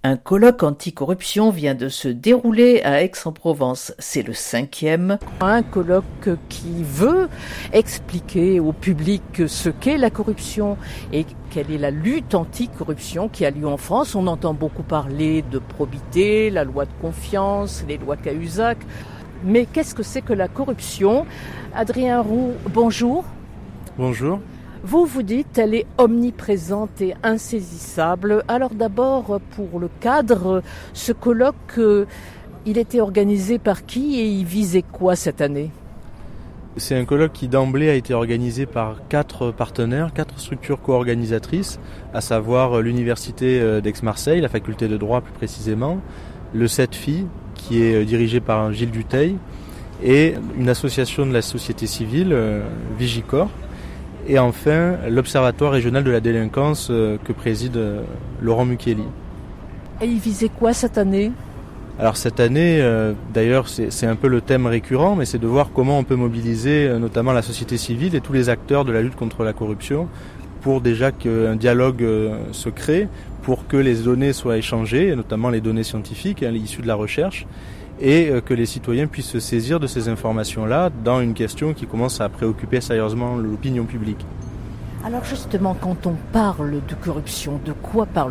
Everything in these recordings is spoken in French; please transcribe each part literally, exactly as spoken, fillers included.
Un colloque anticorruption vient de se dérouler à Aix-en-Provence. C'est le cinquième. Un colloque qui veut expliquer au public ce qu'est la corruption et quelle est la lutte anticorruption qui a lieu en France. On entend beaucoup parler de probité, la loi de confiance, les lois Cahuzac. Mais qu'est-ce que c'est que la corruption ? Adrien Roux, bonjour. Bonjour. Vous vous dites elle est omniprésente et insaisissable. Alors d'abord, pour le cadre, ce colloque, il était organisé par qui et il visait quoi cette année ? C'est un colloque qui d'emblée a été organisé par quatre partenaires, quatre structures co-organisatrices, à savoir l'Université d'Aix-Marseille, la faculté de droit plus précisément, le C E T F I, qui est dirigé par Gilles Dutheil, et une association de la société civile, Vigicor, et enfin l'Observatoire régional de la délinquance que préside Laurent Mucchielli. Et il visait quoi cette année ? Alors cette année, euh, d'ailleurs c'est, c'est un peu le thème récurrent, mais c'est de voir comment on peut mobiliser euh, notamment la société civile et tous les acteurs de la lutte contre la corruption pour déjà qu'un dialogue euh, se crée, pour que les données soient échangées, notamment les données scientifiques, hein, issues de la recherche, et euh, que les citoyens puissent se saisir de ces informations-là dans une question qui commence à préoccuper sérieusement l'opinion publique. Alors justement, quand on parle de corruption, de quoi parle-t-on ?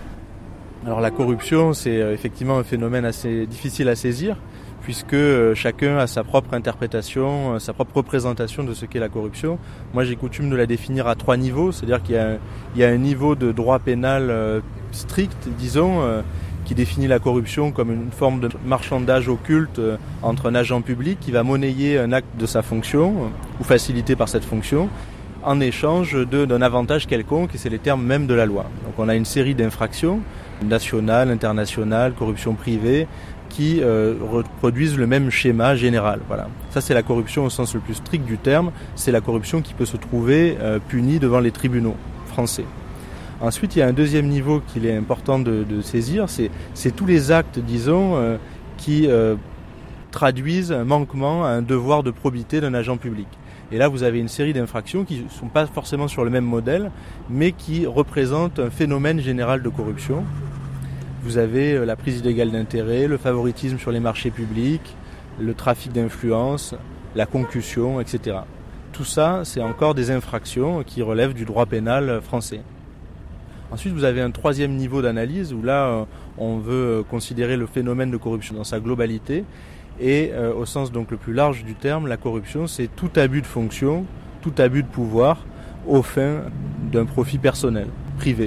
Alors la corruption, c'est effectivement un phénomène assez difficile à saisir, puisque chacun a sa propre interprétation, sa propre représentation de ce qu'est la corruption. Moi, j'ai coutume de la définir à trois niveaux, c'est-à-dire qu'il y a un, il y a un niveau de droit pénal strict, disons, qui définit la corruption comme une forme de marchandage occulte entre un agent public qui va monnayer un acte de sa fonction, ou facilité par cette fonction, en échange de, d'un avantage quelconque, et c'est les termes même de la loi. Donc on a une série d'infractions, nationales, internationales, corruption privée, qui euh, reproduisent le même schéma général. Voilà. Ça, c'est la corruption au sens le plus strict du terme. C'est la corruption qui peut se trouver euh, punie devant les tribunaux français. Ensuite, il y a un deuxième niveau qu'il est important de, de saisir, c'est, c'est tous les actes, disons, euh, qui euh, traduisent un manquement à un devoir de probité d'un agent public. Et là, vous avez une série d'infractions qui ne sont pas forcément sur le même modèle, mais qui représentent un phénomène général de corruption. Vous avez la prise illégale d'intérêt, le favoritisme sur les marchés publics, le trafic d'influence, la concussion, et cetera. Tout ça, c'est encore des infractions qui relèvent du droit pénal français. Ensuite, vous avez un troisième niveau d'analyse où là, on veut considérer le phénomène de corruption dans sa globalité. Et euh, au sens donc le plus large du terme, la corruption, c'est tout abus de fonction, tout abus de pouvoir aux fins d'un profit personnel, privé.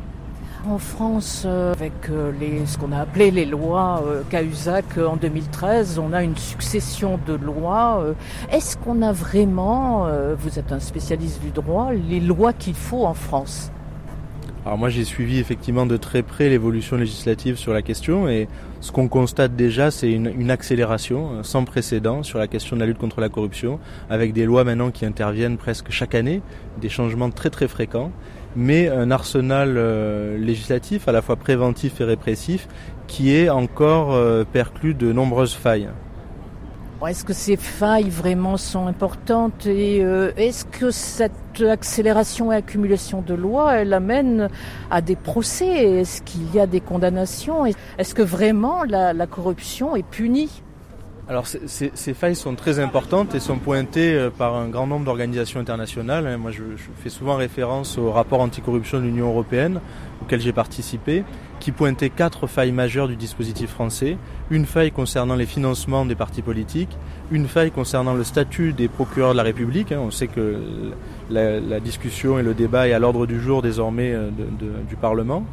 En France, euh, avec euh, les, ce qu'on a appelé les lois euh, Cahuzac euh, en deux mille treize, on a une succession de lois. Euh, est-ce qu'on a vraiment, euh, vous êtes un spécialiste du droit, les lois qu'il faut en France ? Alors moi j'ai suivi effectivement de très près l'évolution législative sur la question et ce qu'on constate déjà c'est une, une accélération sans précédent sur la question de la lutte contre la corruption avec des lois maintenant qui interviennent presque chaque année, des changements très très fréquents, mais un arsenal euh, législatif à la fois préventif et répressif qui est encore euh, perclus de nombreuses failles. Est-ce que ces failles vraiment sont importantes et euh, est-ce que cette accélération et accumulation de lois, elle amène à des procès ? Est-ce qu'il y a des condamnations ? Est-ce que vraiment la, la corruption est punie ? Alors c- c- ces failles sont très importantes et sont pointées par un grand nombre d'organisations internationales. Moi je, je fais souvent référence au rapport anticorruption de l'Union européenne auquel j'ai participé, qui pointait quatre failles majeures du dispositif français. Une faille concernant les financements des partis politiques, une faille concernant le statut des procureurs de la République. On sait que la, la discussion et le débat est à l'ordre du jour désormais de, de, du Parlement.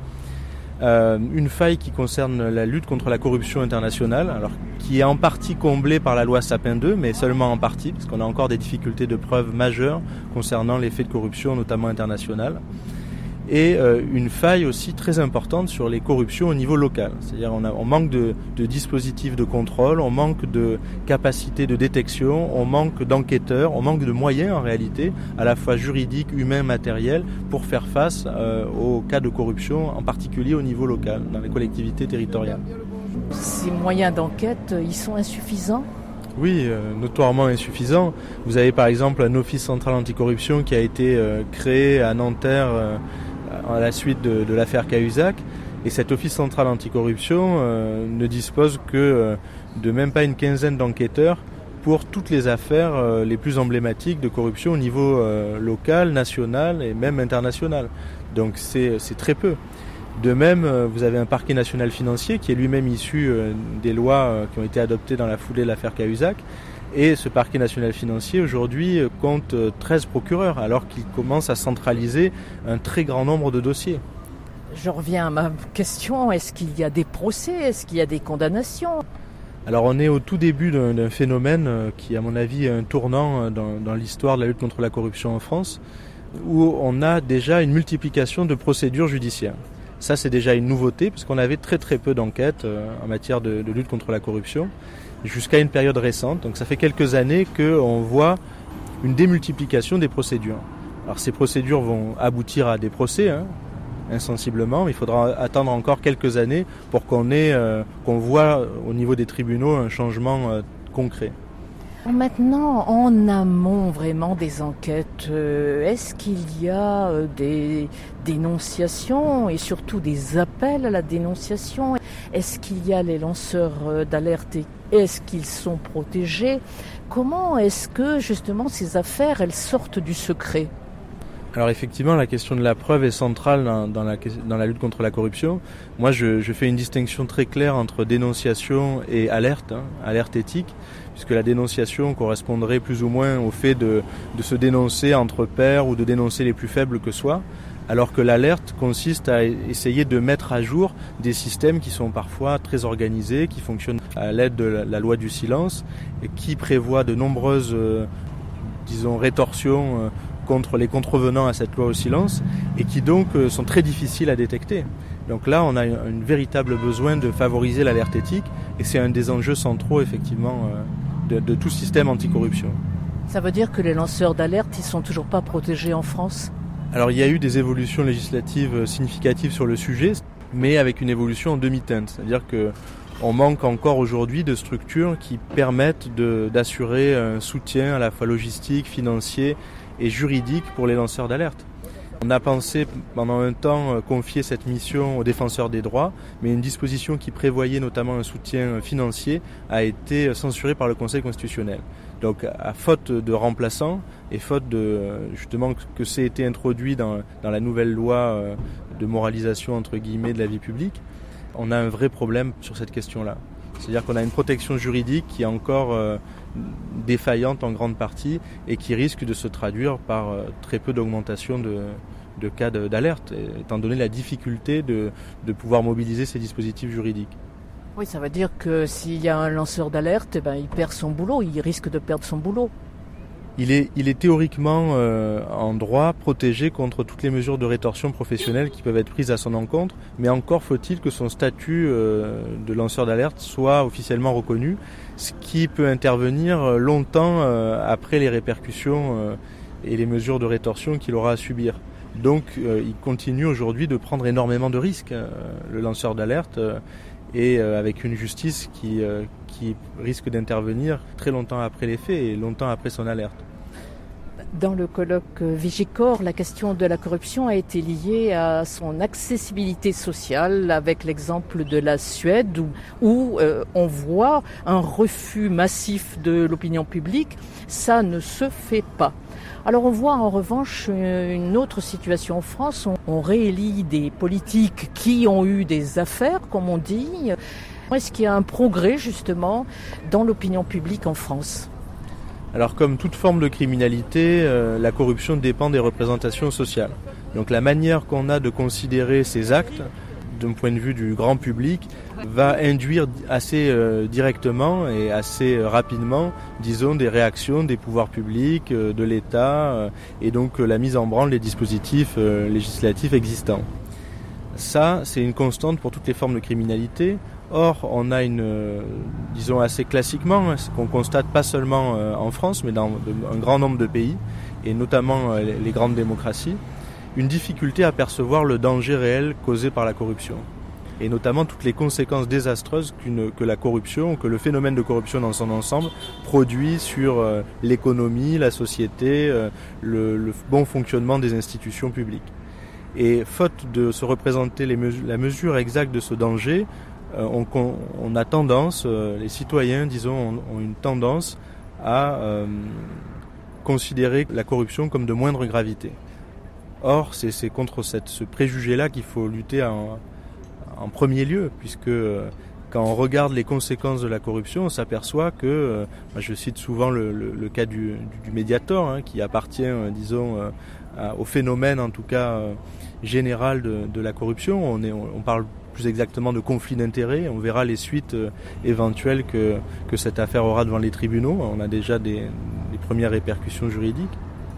Euh, une faille qui concerne la lutte contre la corruption internationale, alors qui est en partie comblée par la loi Sapin deux, mais seulement en partie, parce qu'on a encore des difficultés de preuve majeures concernant les faits de corruption, notamment internationale. Et euh, une faille aussi très importante sur les corruptions au niveau local. C'est-à-dire on, a, on manque de, de dispositifs de contrôle, on manque de capacités de détection, on manque d'enquêteurs, on manque de moyens en réalité, à la fois juridiques, humains, matériels, pour faire face euh, aux cas de corruption, en particulier au niveau local, dans les collectivités territoriales. Ces moyens d'enquête, ils sont insuffisants ? Oui, euh, notoirement insuffisants. Vous avez par exemple un office central anticorruption qui a été euh, créé à Nanterre euh, à la suite de, de l'affaire Cahuzac Et cet Office central anticorruption euh, ne dispose que euh, de même pas une quinzaine d'enquêteurs pour toutes les affaires euh, les plus emblématiques de corruption au niveau euh, local, national et même international. Donc c'est, c'est très peu. De même, euh, vous avez un parquet national financier qui est lui-même issu euh, des lois euh, qui ont été adoptées dans la foulée de l'affaire Cahuzac. Et ce parquet national financier aujourd'hui euh, compte euh, treize procureurs alors qu'il commence à centraliser un très grand nombre de dossiers. Je reviens à ma question, est-ce qu'il y a des procès, est-ce qu'il y a des condamnations ? Alors on est au tout début d'un, d'un phénomène qui à mon avis est un tournant dans, dans l'histoire de la lutte contre la corruption en France, où on a déjà une multiplication de procédures judiciaires. Ça c'est déjà une nouveauté parce qu'on avait très très peu d'enquêtes en matière de, de lutte contre la corruption jusqu'à une période récente. Donc ça fait quelques années qu'on voit une démultiplication des procédures. Alors ces procédures vont aboutir à des procès, hein, insensiblement, mais il faudra attendre encore quelques années pour qu'on ait, euh, qu'on voit au niveau des tribunaux un changement euh, concret. Maintenant, en amont vraiment des enquêtes, euh, est-ce qu'il y a euh, des dénonciations et surtout des appels à la dénonciation ? Est-ce qu'il y a les lanceurs euh, d'alerte et est-ce qu'ils sont protégés ? Comment est-ce que justement ces affaires, elles sortent du secret ? Alors effectivement, la question de la preuve est centrale dans, dans, la, dans la lutte contre la corruption. Moi, je, je fais une distinction très claire entre dénonciation et alerte, hein, alerte éthique, puisque la dénonciation correspondrait plus ou moins au fait de, de se dénoncer entre pairs ou de dénoncer les plus faibles que soi, alors que l'alerte consiste à essayer de mettre à jour des systèmes qui sont parfois très organisés, qui fonctionnent à l'aide de la, la loi du silence, et qui prévoient de nombreuses, euh, disons, rétorsions euh, contre les contrevenants à cette loi au silence et qui donc euh, sont très difficiles à détecter. Donc là, on a un, un véritable besoin de favoriser l'alerte éthique et c'est un des enjeux centraux effectivement euh, de, de tout système anticorruption. Ça veut dire que les lanceurs d'alerte, ils sont toujours pas protégés en France ? Alors il y a eu des évolutions législatives significatives sur le sujet, mais avec une évolution en demi-teinte, c'est-à-dire que on manque encore aujourd'hui de structures qui permettent de, d'assurer un soutien à la fois logistique, financier et juridique pour les lanceurs d'alerte. On a pensé pendant un temps confier cette mission aux défenseurs des droits, mais une disposition qui prévoyait notamment un soutien financier a été censurée par le Conseil constitutionnel. Donc à faute de remplaçants et faute de justement que c'est été introduit dans, dans la nouvelle loi de moralisation entre guillemets de la vie publique, on a un vrai problème sur cette question-là. C'est-à-dire qu'on a une protection juridique qui est encore euh, défaillante en grande partie et qui risque de se traduire par euh, très peu d'augmentation de, de cas de, d'alerte, étant donné la difficulté de, de pouvoir mobiliser ces dispositifs juridiques. Oui, ça veut dire que s'il y a un lanceur d'alerte, eh ben, il perd son boulot, il risque de perdre son boulot. Il est, il est théoriquement euh, en droit protégé contre toutes les mesures de rétorsion professionnelle qui peuvent être prises à son encontre, mais encore faut-il que son statut euh, de lanceur d'alerte soit officiellement reconnu, ce qui peut intervenir longtemps euh, après les répercussions euh, et les mesures de rétorsion qu'il aura à subir. Donc euh, il continue aujourd'hui de prendre énormément de risques, euh, le lanceur d'alerte, euh, et euh, avec une justice qui, euh, qui risque d'intervenir très longtemps après les faits et longtemps après son alerte. Dans le colloque Vigicor, la question de la corruption a été liée à son accessibilité sociale, avec l'exemple de la Suède où, où euh, on voit un refus massif de l'opinion publique. Ça ne se fait pas. Alors on voit en revanche une autre situation en France. On, on réélit des politiques qui ont eu des affaires, comme on dit. Est-ce qu'il y a un progrès justement dans l'opinion publique en France ? Alors comme toute forme de criminalité, euh, la corruption dépend des représentations sociales. Donc la manière qu'on a de considérer ces actes, d'un point de vue du grand public, va induire assez euh, directement et assez rapidement, disons, des réactions des pouvoirs publics, euh, de l'État, euh, et donc euh, la mise en branle des dispositifs euh, législatifs existants. Ça, c'est une constante pour toutes les formes de criminalité. Or, on a une, euh, disons assez classiquement, ce qu'on constate pas seulement euh, en France, mais dans de, un grand nombre de pays, et notamment euh, les, les grandes démocraties, une difficulté à percevoir le danger réel causé par la corruption. Et notamment toutes les conséquences désastreuses qu'une, que la corruption, que le phénomène de corruption dans son ensemble produit sur euh, l'économie, la société, euh, le, le bon fonctionnement des institutions publiques. Et faute de se représenter les mesures, la mesure exacte de ce danger, euh, on, on a tendance, euh, les citoyens, disons, ont, ont une tendance à euh, considérer la corruption comme de moindre gravité. Or, c'est, c'est contre cette, ce préjugé-là qu'il faut lutter en, en premier lieu, puisque euh, quand on regarde les conséquences de la corruption, on s'aperçoit que, euh, je cite souvent le, le, le cas du, du Mediator, hein, qui appartient, euh, disons, euh, à, au phénomène, en tout cas, euh, général de, de la corruption. On, est, on, on parle plus exactement de conflit d'intérêts. On verra les suites euh, éventuelles que, que cette affaire aura devant les tribunaux. On a déjà des, des premières répercussions juridiques.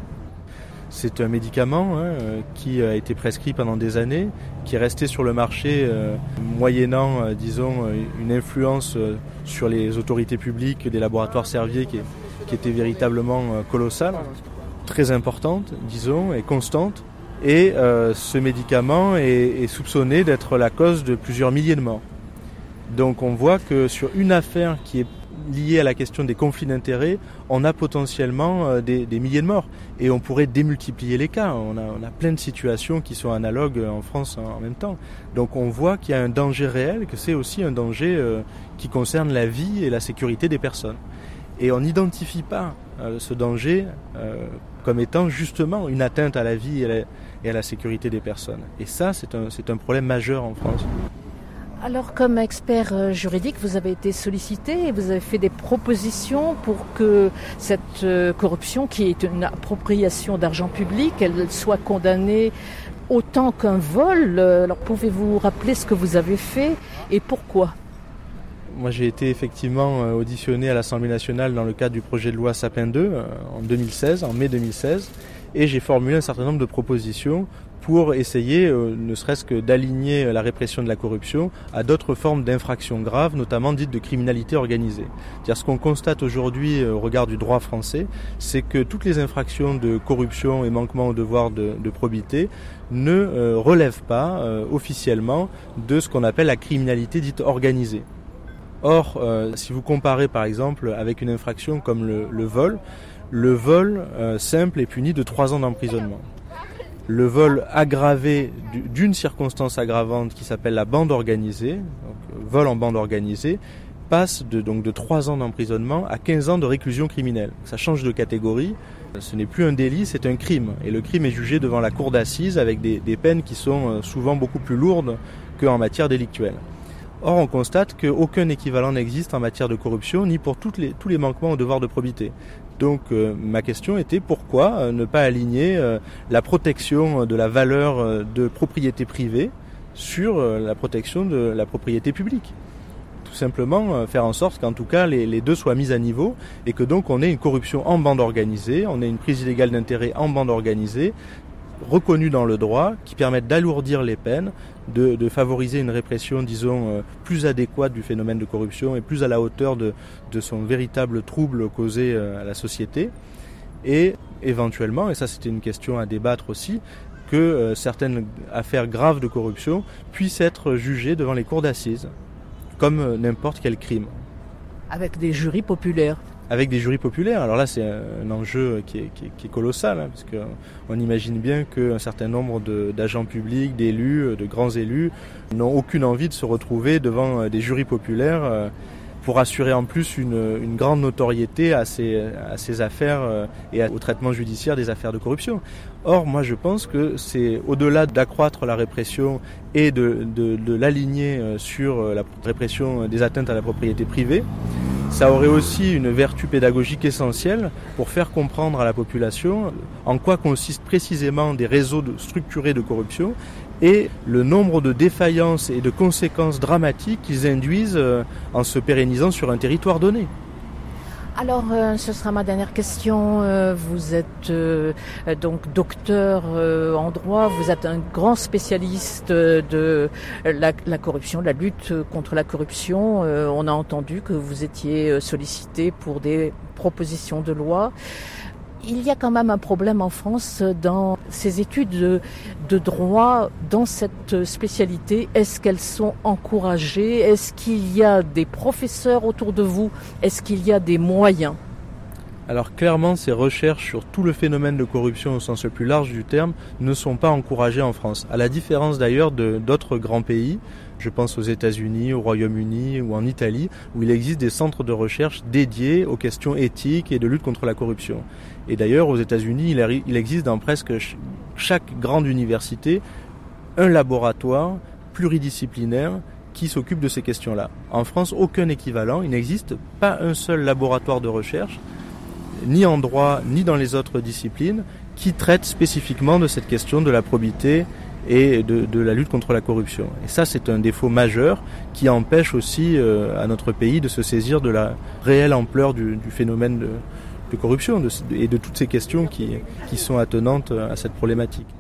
C'est un médicament hein, qui a été prescrit pendant des années, qui est resté sur le marché euh, moyennant, euh, disons, une influence euh, sur les autorités publiques des laboratoires Servier qui, qui était véritablement euh, colossale, très importante, disons, et constante. Et euh, ce médicament est, est soupçonné d'être la cause de plusieurs milliers de morts. Donc on voit que sur une affaire qui est liée à la question des conflits d'intérêts, on a potentiellement euh, des, des milliers de morts. Et on pourrait démultiplier les cas. On a, on a plein de situations qui sont analogues en France en, en même temps. Donc on voit qu'il y a un danger réel, que c'est aussi un danger euh, qui concerne la vie et la sécurité des personnes. Et on n'identifie pas euh, ce danger euh, comme étant justement une atteinte à la vie et à la, et à la sécurité des personnes. Et ça, c'est un, c'est un problème majeur en France. Alors, comme expert juridique, vous avez été sollicité et vous avez fait des propositions pour que cette corruption, qui est une appropriation d'argent public, elle soit condamnée autant qu'un vol. Alors, pouvez-vous rappeler ce que vous avez fait et pourquoi ? Moi, j'ai été effectivement auditionné à l'Assemblée nationale dans le cadre du projet de loi Sapin deux en deux mille seize, en mai deux mille seize, et j'ai formulé un certain nombre de propositions pour essayer, euh, ne serait-ce que d'aligner la répression de la corruption à d'autres formes d'infractions graves, notamment dites de criminalité organisée. C'est-à-dire ce qu'on constate aujourd'hui euh, au regard du droit français, c'est que toutes les infractions de corruption et manquement au devoir de, de probité ne euh, relèvent pas euh, officiellement de ce qu'on appelle la criminalité dite organisée. Or, euh, si vous comparez par exemple avec une infraction comme le, le vol, le vol euh, simple est puni de trois ans d'emprisonnement. Le vol aggravé d'une circonstance aggravante qui s'appelle la bande organisée, donc vol en bande organisée, passe de, donc de trois ans d'emprisonnement à quinze ans de réclusion criminelle. Ça change de catégorie, ce n'est plus un délit, c'est un crime. Et le crime est jugé devant la cour d'assises avec des, des peines qui sont souvent beaucoup plus lourdes qu'en matière délictuelle. Or, on constate qu'aucun équivalent n'existe en matière de corruption, ni pour toutes les, tous les manquements au devoir de probité. Donc, euh, ma question était pourquoi euh, ne pas aligner euh, la protection de la valeur euh, de propriété privée sur euh, la protection de la propriété publique. Tout simplement euh, faire en sorte qu'en tout cas les, les deux soient mis à niveau et que donc on ait une corruption en bande organisée, on ait une prise illégale d'intérêt en bande organisée, reconnus dans le droit, qui permettent d'alourdir les peines, de, de favoriser une répression, disons, euh, plus adéquate du phénomène de corruption et plus à la hauteur de, de son véritable trouble causé euh, à la société. Et éventuellement, et ça c'était une question à débattre aussi, que euh, certaines affaires graves de corruption puissent être jugées devant les cours d'assises, comme euh, n'importe quel crime. Avec des jurys populaires. Avec des jurys populaires. Alors là, c'est un enjeu qui est, qui est, qui est colossal, hein, parce qu'on imagine bien qu'un certain nombre de, d'agents publics, d'élus, de grands élus, n'ont aucune envie de se retrouver devant des jurys populaires euh, pour assurer en plus une, une grande notoriété à ces, à ces affaires euh, et au traitement judiciaire des affaires de corruption. Or, moi, je pense que c'est au-delà d'accroître la répression et de, de, de l'aligner sur la répression des atteintes à la propriété privée, ça aurait aussi une vertu pédagogique essentielle pour faire comprendre à la population en quoi consistent précisément des réseaux structurés de corruption et le nombre de défaillances et de conséquences dramatiques qu'ils induisent en se pérennisant sur un territoire donné. Alors, euh, ce sera ma dernière question. Euh, vous êtes euh, donc docteur euh, en droit, vous êtes un grand spécialiste de la, la corruption, de la lutte contre la corruption. Euh, on a entendu que vous étiez sollicité pour des propositions de loi. Il y a quand même un problème en France dans ces études de, de droit, dans cette spécialité. Est-ce qu'elles sont encouragées ? Est-ce qu'il y a des professeurs autour de vous ? Est-ce qu'il y a des moyens ? Alors clairement, ces recherches sur tout le phénomène de corruption au sens le plus large du terme ne sont pas encouragées en France. À la différence d'ailleurs de, d'autres grands pays, je pense aux États-Unis, au Royaume-Uni ou en Italie, où il existe des centres de recherche dédiés aux questions éthiques et de lutte contre la corruption. Et d'ailleurs, aux États-Unis, il, il existe dans presque chaque grande université un laboratoire pluridisciplinaire qui s'occupe de ces questions-là. En France, aucun équivalent, il n'existe pas un seul laboratoire de recherche, ni en droit, ni dans les autres disciplines, qui traite spécifiquement de cette question de la probité et de, de la lutte contre la corruption. Et ça, c'est un défaut majeur qui empêche aussi euh, à notre pays de se saisir de la réelle ampleur du, du phénomène de, de corruption de, et de toutes ces questions qui, qui sont attenantes à cette problématique.